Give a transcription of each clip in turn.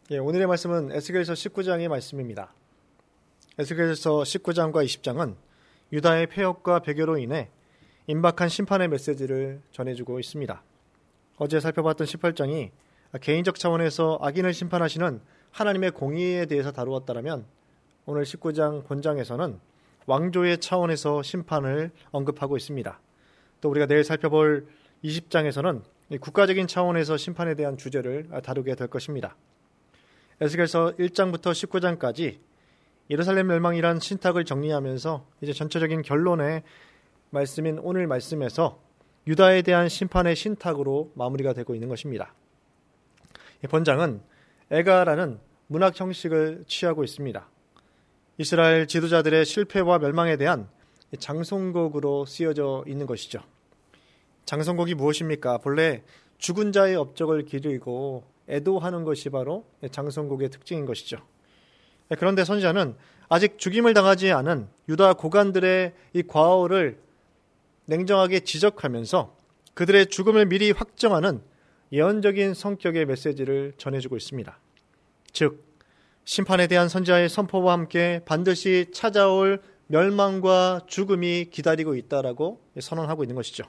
오늘의 말씀은 에스겔서 19장의 말씀입니다. 에스겔서 19장과 20장은 유다의 폐역과 배교로 인해 임박한 심판의 메시지를 전해주고 있습니다. 어제 살펴봤던 18장이 개인적 차원에서 악인을 심판하시는 하나님의 공의에 대해서 다루었다면 오늘 19장 본장에서는 왕조의 차원에서 심판을 언급하고 있습니다. 또 우리가 내일 살펴볼 20장에서는 국가적인 차원에서 심판에 대한 주제를 다루게 될 것입니다. 에스겔서 1장부터 19장까지 예루살렘 멸망이란 신탁을 정리하면서 이제 전체적인 결론의 말씀인 오늘 말씀에서 유다에 대한 심판의 신탁으로 마무리가 되고 있는 것입니다. 본장은 애가라는 문학 형식을 취하고 있습니다. 이스라엘 지도자들의 실패와 멸망에 대한 장송곡으로 쓰여져 있는 것이죠. 장송곡이 무엇입니까? 본래 죽은 자의 업적을 기리고 애도하는 것이 바로 장송곡의 특징인 것이죠. 그런데 선지자는 아직 죽임을 당하지 않은 유다 고관들의 이 과오를 냉정하게 지적하면서 그들의 죽음을 미리 확정하는 예언적인 성격의 메시지를 전해주고 있습니다. 즉, 심판에 대한 선지자의 선포와 함께 반드시 찾아올 멸망과 죽음이 기다리고 있다라고 선언하고 있는 것이죠.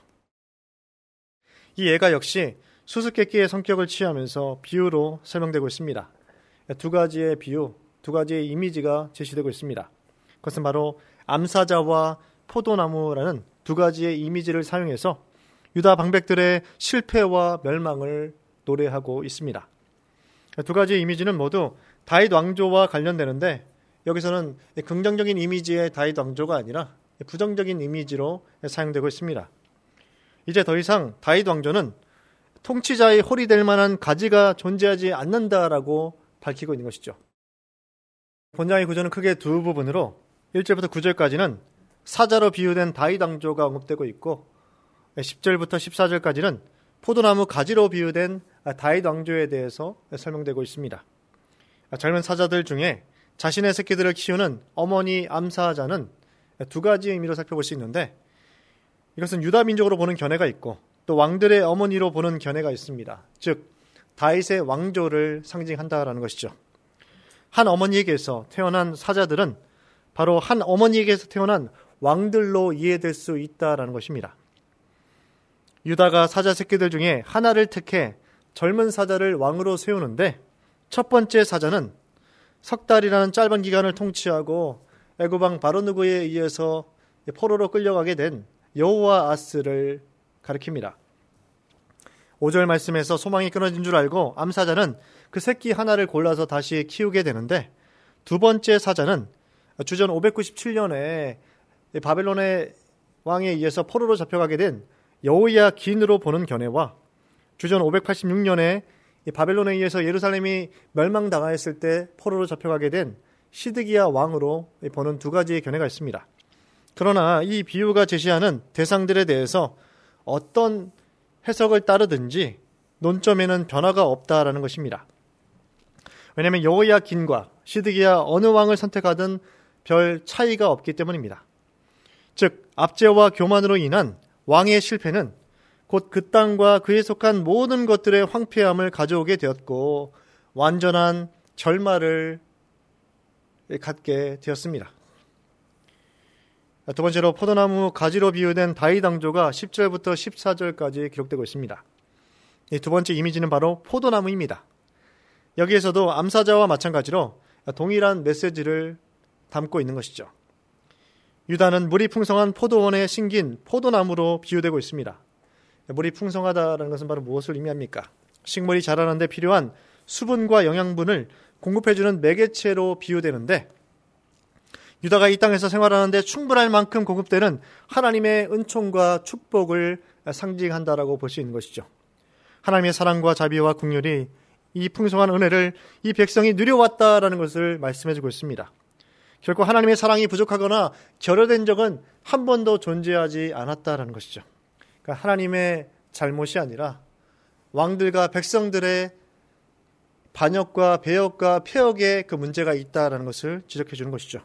이 예가 역시 수수께끼의 성격을 취하면서 비유로 설명되고 있습니다. 두 가지의 비유, 두 가지의 이미지가 제시되고 있습니다. 그것은 바로 암사자와 포도나무라는 두 가지의 이미지를 사용해서 유다 방백들의 실패와 멸망을 노래하고 있습니다. 두 가지의 이미지는 모두 다윗 왕조와 관련되는데 여기서는 긍정적인 이미지의 다윗 왕조가 아니라 부정적인 이미지로 사용되고 있습니다. 이제 더 이상 다윗 왕조는 통치자의 홀이 될 만한 가지가 존재하지 않는다라고 밝히고 있는 것이죠. 본장의 구조는 크게 두 부분으로 1절부터 9절까지는 사자로 비유된 다윗 왕조가 언급되고 있고 10절부터 14절까지는 포도나무 가지로 비유된 다윗 왕조에 대해서 설명되고 있습니다. 젊은 사자들 중에 자신의 새끼들을 키우는 어머니 암사자는 두 가지 의미로 살펴볼 수 있는데 이것은 유다 민족으로 보는 견해가 있고 또 왕들의 어머니로 보는 견해가 있습니다. 즉 다윗의 왕조를 상징한다라는 것이죠. 한 어머니에게서 태어난 사자들은 바로 한 어머니에게서 태어난 왕들로 이해될 수 있다라는 것입니다. 유다가 사자 새끼들 중에 하나를 택해 젊은 사자를 왕으로 세우는데 첫 번째 사자는 석 달이라는 짧은 기간을 통치하고 애굽 왕 바로누고에 의해서 포로로 끌려가게 된 여호아스를 가리킵니다. 5절 말씀에서 소망이 끊어진 줄 알고 암사자는 그 새끼 하나를 골라서 다시 키우게 되는데 두 번째 사자는 주전 597년에 바벨론의 왕에 의해서 포로로 잡혀가게 된 여호야긴으로 보는 견해와 주전 586년에 바벨론에 의해서 예루살렘이 멸망당하였을 때 포로로 잡혀가게 된 시드기야 왕으로 보는 두 가지의 견해가 있습니다. 그러나 이 비유가 제시하는 대상들에 대해서 어떤 해석을 따르든지 논점에는 변화가 없다라는 것입니다. 왜냐하면 여호야긴과 시드기야 어느 왕을 선택하든 별 차이가 없기 때문입니다. 즉 압제와 교만으로 인한 왕의 실패는 곧 그 땅과 그에 속한 모든 것들의 황폐함을 가져오게 되었고 완전한 결말을 갖게 되었습니다. 두 번째로 포도나무 가지로 비유된 다윗 왕조가 10절부터 14절까지 기록되고 있습니다. 이 두 번째 이미지는 바로 포도나무입니다. 여기에서도 암사자와 마찬가지로 동일한 메시지를 담고 있는 것이죠. 유다는 물이 풍성한 포도원에 심긴 포도나무로 비유되고 있습니다. 물이 풍성하다는 것은 바로 무엇을 의미합니까? 식물이 자라는 데 필요한 수분과 영양분을 공급해주는 매개체로 비유되는데 유다가 이 땅에서 생활하는 데 충분할 만큼 공급되는 하나님의 은총과 축복을 상징한다라고 볼 수 있는 것이죠. 하나님의 사랑과 자비와 긍휼이 이 풍성한 은혜를 이 백성이 누려왔다라는 것을 말씀해주고 있습니다. 결코 하나님의 사랑이 부족하거나 결여된 적은 한 번도 존재하지 않았다라는 것이죠. 그러니까 하나님의 잘못이 아니라 왕들과 백성들의 반역과 배역과 폐역에 그 문제가 있다라는 것을 지적해 주는 것이죠.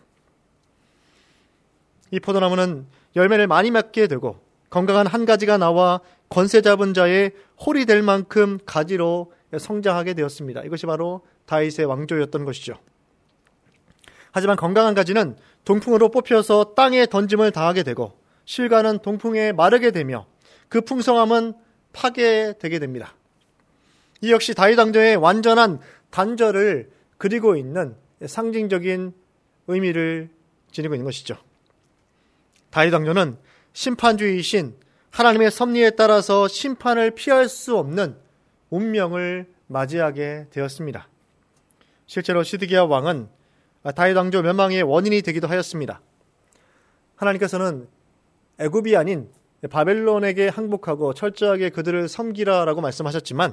이 포도나무는 열매를 많이 맺게 되고 건강한 한 가지가 나와 권세 잡은 자의 홀이 될 만큼 가지로 성장하게 되었습니다. 이것이 바로 다윗의 왕조였던 것이죠. 하지만 건강한 가지는 동풍으로 뽑혀서 땅에 던짐을 당하게 되고 실과는 동풍에 마르게 되며 그 풍성함은 파괴되게 됩니다. 이 역시 다윗 왕조의 완전한 단절을 그리고 있는 상징적인 의미를 지니고 있는 것이죠. 다윗 왕조는 심판주의이신 하나님의 섭리에 따라서 심판을 피할 수 없는 운명을 맞이하게 되었습니다. 실제로 시드기야 왕은 다윗 왕조 멸망의 원인이 되기도 하였습니다. 하나님께서는 애굽이 아닌 바벨론에게 항복하고 철저하게 그들을 섬기라라고 말씀하셨지만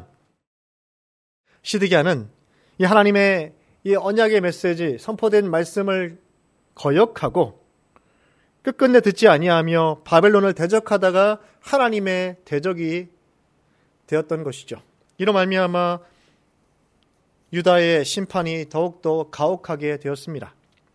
시드기야는 이 하나님의 이 언약의 메시지, 선포된 말씀을 거역하고 끝끝내 듣지 아니하며 바벨론을 대적하다가 하나님의 대적이 되었던 것이죠. 이로 말미암아 유다의 심판이 더욱더 가혹하게 되었습니다.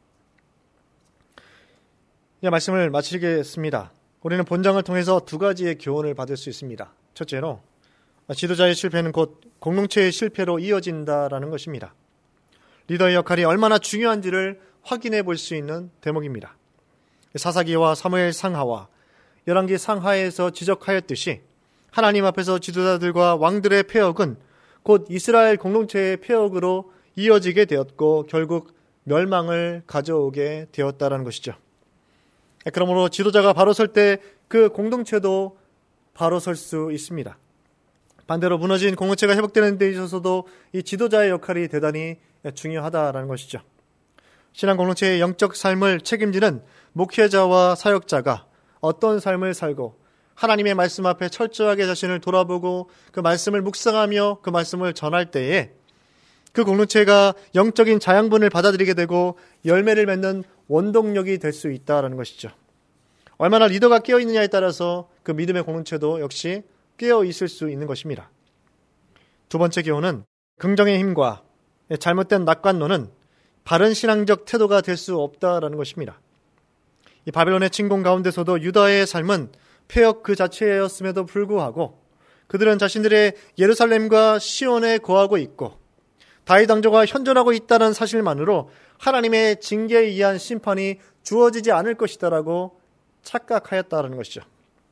이 말씀을 마치겠습니다. 우리는 본장을 통해서 두 가지의 교훈을 받을 수 있습니다. 첫째로 지도자의 실패는 곧 공동체의 실패로 이어진다라는 것입니다. 리더의 역할이 얼마나 중요한지를 확인해 볼 수 있는 대목입니다. 사사기와 사무엘 상하와 열왕기 상하에서 지적하였듯이 하나님 앞에서 지도자들과 왕들의 폐역은 곧 이스라엘 공동체의 폐역으로 이어지게 되었고 결국 멸망을 가져오게 되었다는 것이죠. 그러므로 지도자가 바로 설 때 그 공동체도 바로 설 수 있습니다. 반대로 무너진 공동체가 회복되는 데 있어서도 이 지도자의 역할이 대단히 중요하다라는 것이죠. 신앙 공동체의 영적 삶을 책임지는 목회자와 사역자가 어떤 삶을 살고 하나님의 말씀 앞에 철저하게 자신을 돌아보고 그 말씀을 묵상하며 그 말씀을 전할 때에 그 공동체가 영적인 자양분을 받아들이게 되고 열매를 맺는 원동력이 될 수 있다는 것이죠. 얼마나 리더가 깨어있느냐에 따라서 그 믿음의 공동체도 역시 깨어있을 수 있는 것입니다. 두 번째 교훈은 긍정의 힘과 잘못된 낙관론은 바른 신앙적 태도가 될 수 없다라는 것입니다. 이 바벨론의 침공 가운데서도 유다의 삶은 폐역 그 자체였음에도 불구하고 그들은 자신들의 예루살렘과 시온에 거하고 있고 다윗 왕조가 현존하고 있다는 사실만으로 하나님의 징계에 의한 심판이 주어지지 않을 것이다라고 착각하였다는 것이죠.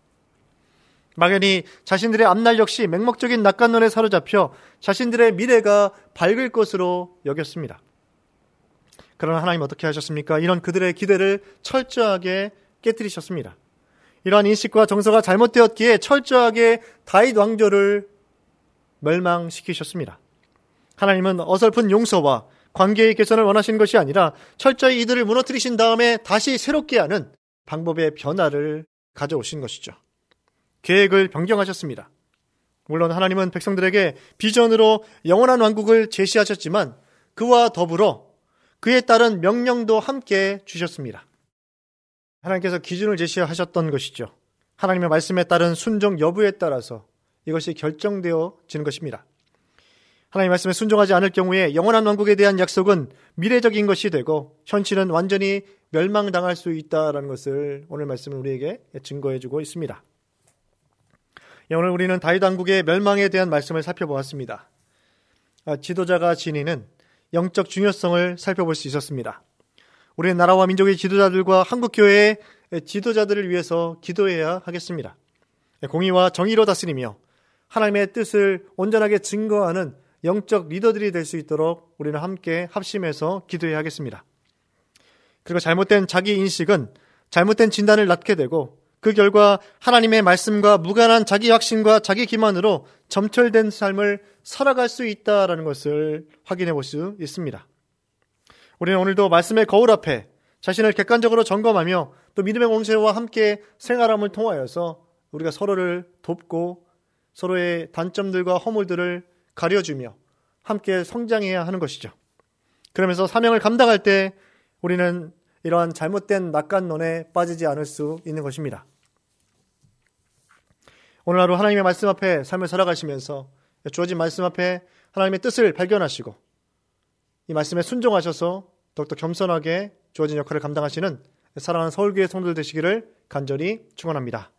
막연히 자신들의 앞날 역시 맹목적인 낙관론에 사로잡혀 자신들의 미래가 밝을 것으로 여겼습니다. 그러나 하나님 어떻게 하셨습니까? 이런 그들의 기대를 철저하게 깨뜨리셨습니다. 이러한 인식과 정서가 잘못되었기에 철저하게 다윗 왕조를 멸망시키셨습니다. 하나님은 어설픈 용서와 관계의 개선을 원하시는 것이 아니라 철저히 이들을 무너뜨리신 다음에 다시 새롭게 하는 방법의 변화를 가져오신 것이죠. 계획을 변경하셨습니다. 물론 하나님은 백성들에게 비전으로 영원한 왕국을 제시하셨지만 그와 더불어 그에 따른 명령도 함께 주셨습니다. 하나님께서 기준을 제시하셨던 것이죠. 하나님의 말씀에 따른 순종 여부에 따라서 이것이 결정되어지는 것입니다. 하나님의 말씀에 순종하지 않을 경우에 영원한 왕국에 대한 약속은 미래적인 것이 되고 현실은 완전히 멸망당할 수 있다는 것을 오늘 말씀은 우리에게 증거해주고 있습니다. 오늘 우리는 다윗 왕국의 멸망에 대한 말씀을 살펴보았습니다. 지도자가 지니는 영적 중요성을 살펴볼 수 있었습니다. 우리는 나라와 민족의 지도자들과 한국교회의 지도자들을 위해서 기도해야 하겠습니다. 공의와 정의로 다스리며 하나님의 뜻을 온전하게 증거하는 영적 리더들이 될 수 있도록 우리는 함께 합심해서 기도해야 하겠습니다. 그리고 잘못된 자기 인식은 잘못된 진단을 낳게 되고 그 결과 하나님의 말씀과 무관한 자기 확신과 자기 기만으로 점철된 삶을 살아갈 수 있다는 것을 확인해 볼 수 있습니다. 우리는 오늘도 말씀의 거울 앞에 자신을 객관적으로 점검하며 또 믿음의 공동체와 함께 생활함을 통하여서 우리가 서로를 돕고 서로의 단점들과 허물들을 가려주며 함께 성장해야 하는 것이죠. 그러면서 사명을 감당할 때 우리는 이러한 잘못된 낙관론에 빠지지 않을 수 있는 것입니다. 오늘 하루 하나님의 말씀 앞에 삶을 살아가시면서 주어진 말씀 앞에 하나님의 뜻을 발견하시고 이 말씀에 순종하셔서 더욱더 겸손하게 주어진 역할을 감당하시는 사랑하는 서울교회 성도들 되시기를 간절히 축원합니다.